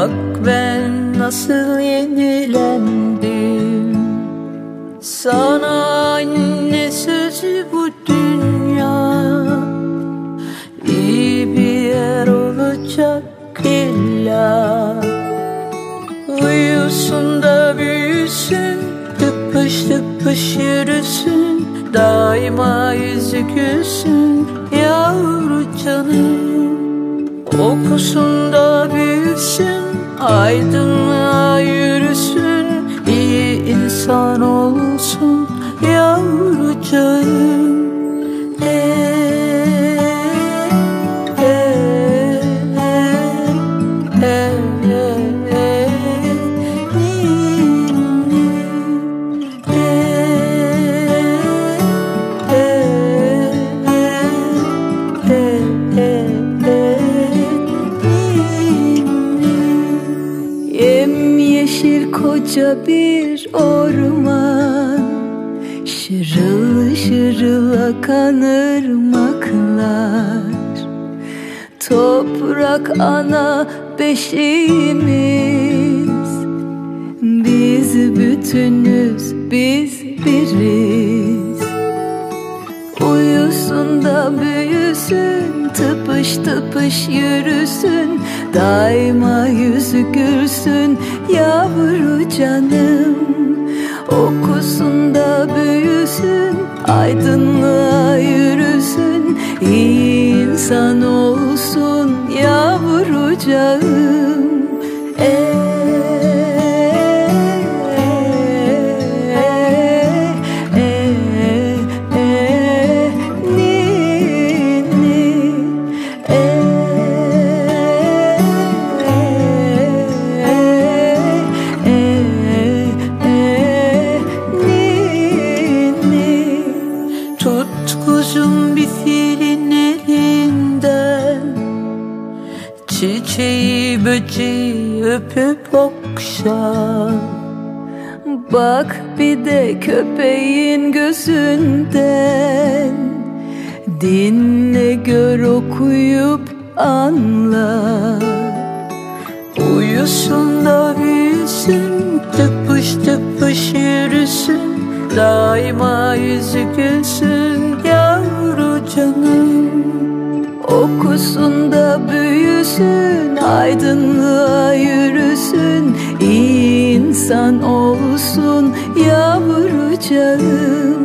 Bak ben nasıl yenilendim. Sana anne sözü bu dünya iyi bir yer olacak illa. Uyusun da büyüsün, tıpış tıpış yürüsün, daima yüzü gülsün yavru canım. Okusun da büyüsün, aydınlığa yürüsün, iyi insan olsun yavrucağım. Yemyeşil koca bir orman, şırıl şırıl akan ırmaklar, toprak ana beşiğimiz. Biz bütünüz, biz biriz. Uyusun da büyüsün, tıpış tıpış yürüsün, daima yüzü gülsün yavru canım. Okusun da büyüsün, aydınlığa yürüsün, iyi insan olsun yavrucağım. Kuzum bir filin elinden, çiçeği böceği öpüp okşa. Bak bir de köpeğin gözünden, dinle gör okuyup anla. Uyusun da büyüsün, tıpış tıpış yürüsün, daima yüzü gülsün yavru canım. Okusun da büyüsün, aydınlığa yürüsün, iyi insan olsun yavrucağım.